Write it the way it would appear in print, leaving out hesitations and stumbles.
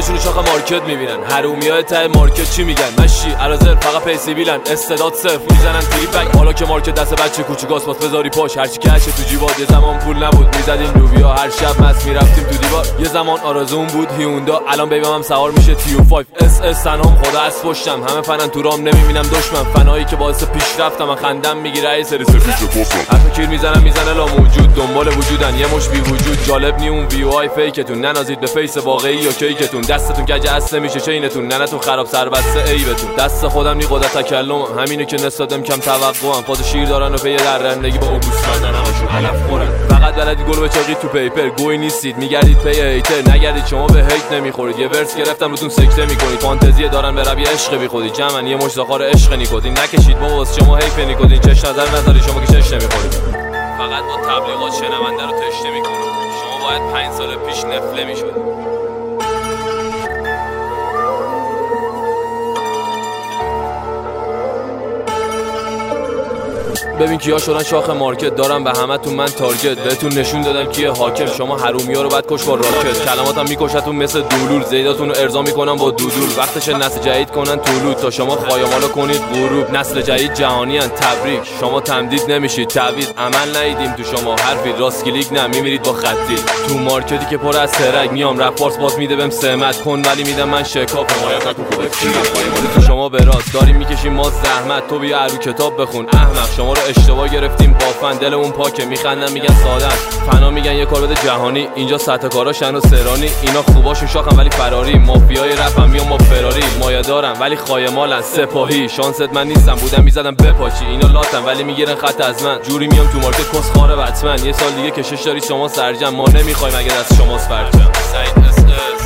خودشونو شاخ مارکت میبینن. حرومیای ته مارکت چی میگن؟ مشی الازر فقط پیسی بیلن، استعداد صفر میزنن تریپک. حالا که مارکت دست بچه کوچیکاست باز بذاری پاش هرچی که هشه تو جیبات. یه زمان پول نبود میزدیم لوبیا، هر شب مست میرفتیم تو دیوار. یه زمان آرزوم بود هیوندا، الان بیبم سوار میشه تیو 5 اس اس. سنام خدا از پشتم، همه فنن تو رام نمیبینم دشمن. فنایی که باعث پیشرفتم من خندم میگیره ای سری سرفیس پوستم. حرف کیر میزنه لا موجود، دنبال وجودن یه مش بی وجود. جالب نی اون وی آی فیکتون، ننازید به فیس واقعی یا کیکتون. دستتون گج اصل میشه چینتون، ننتون خراب سربسته عیبتون. دست خودم نی قدرت تکلم، همینه که نسادم کم توقعم. فاز شیر دارن و پی درندگی با اوگوستان همشون علف خورن. فقط بلدید گل بچاقید تو پیپر، گوی نیستید میگردید پی هیتر. نگردید شما به هیت نمیخورید، یه ورس گرفتم روتون سکته میکنید. فانتزی دارن به روی عشق بیخودید، جمعن یه مش زخار عشق نیکوتین. نکشید بابا واسه شما حیف نیکوتین. چش نظر نذاری شما که چش نمیخورید. فقط با تبلیغات شنونده رو تشنه میکنید. شما باید 5 سال پیش نفله میشد. ببین کیا شدن شاخ مارکت، دارم به همتون من تارگت. بهتون نشون دادم کیه حاکم، شما حرومیا رو بعد کش با راکت. کلماتم میکشتون مثل دولول، زیداتون رو ارضا میکنم با دودول. وقتش نسل جدید کنن طولود تا شما خایمالا کنید غروب. نسل جدید جهانی ان تبریک، شما تمدید نمیشید تعویض. عمل ندیدیم تو شما حرفی، راست کلیک نه میمیرید با خطی. تو مارکتی که پر از ترک میام رپ فارس باز میده بهم سمت کن، ولی میدم من شکاف. حمایت نکن خودت تو شما به راست داریم میکشیم ما زحمت. تو بیا ارو کتاب بخون احمق، شما رو اشتباه گرفتیم بافن. دل اون پاکه میخندن میگن ساده، فنا میگن یه کار بده جهانی. اینجا سطح کارا شن و سرانی، اینا خوباشون شاخن ولی فراری. مافیای رپم میام با فراری، مایه دارن ولی خایمالن سپاهی. شانست من نیستم بودم میزدم بپاچی، اینا لاتن ولی میگیرن خط از من. جوری میام تو مارکت کس خاره بتمن. یه سال دیگه کشش داری شما سرجم، ما نمیخوایم اگه دست شماست فرجم. سعید اس اس